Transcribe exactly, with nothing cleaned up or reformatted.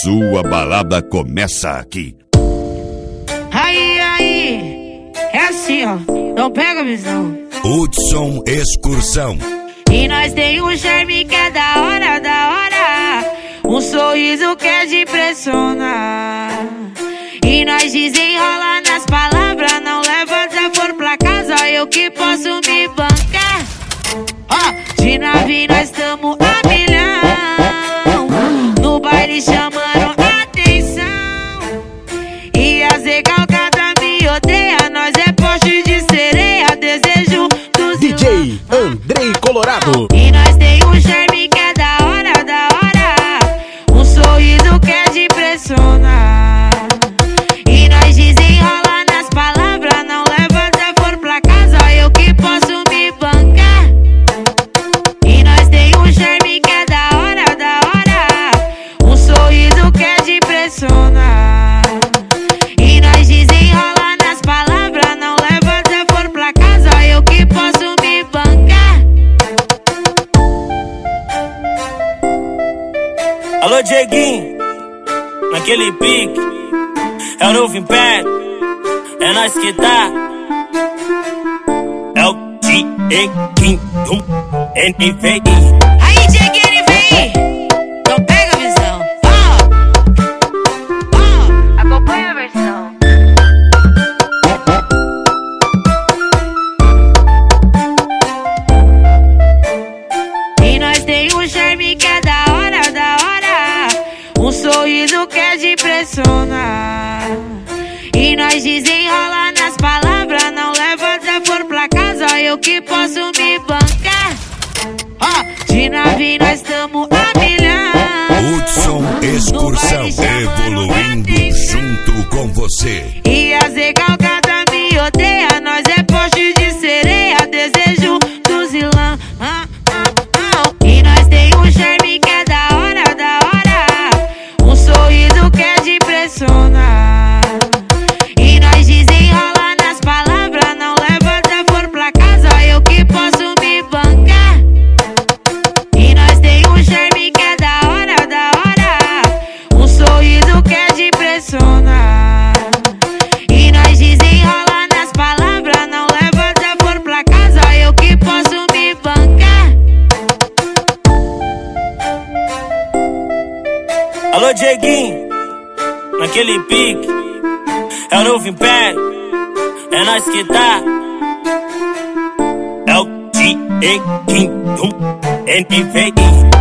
sua balada começa aqui. Aí, aí, é assim, ó, não pega a visão. Hudson Excursão. E nós tem um charme que é da hora, da hora, um sorriso que é de impressionar. E nós desenrola nas palavras, não leva desaforo pra casa, eu que posso me bancar. Ó, de nave nós tamo a milhão, no baile chamando atenção. E as recalcadas me odeia, nós é poste de sereia, desejo dos D J Andrei Colorado. E nós tem um charme que é da hora, da hora, um sorriso que é de impressionar. E nós desenrola nas palavras, não leva desaforo pra casa, eu que posso me bancar. E nós tem um charme que é da hora, da hora, um sorriso que é de impressionar. E nós desenrola nas palavras, não leva desaforo pra casa, eu que posso me bancar. Alô, Dieguinho, naquele pique, é o novo Império, é nós que tá. É o Dieguinho, N V I. Aí, Dieguinho, N V I, não pega a visão. Ó, ó, acompanha a versão. E nós tem um charme que é da hora, da hora, um sorriso que é de impressionar. E nós desenrola nas palavras, não leva desaforo pra casa, eu que posso me bancar. Ó, de nave nós tamo a milhão, Hudson Excursão, evoluindo junto com você. e as recalcadas me odeia, nós é poste de sereia, desejo dos vilão. Ah, ah, ah. E nós tem um charme que é da hora, da hora, um sorriso que é de impressionar. E nós desenrola nas palavras, não leva desaforo pra casa, eu que posso me bancar. E nós tem um charme que é da hora, da hora, um sorriso que é de impressionar. E nós desenrola nas palavras, não leva desaforo pra casa, eu que posso me bancar. Alô, Dieguinho, naquele pique, é o novo Império, é nós que tá. É o Dieguinho, N V I.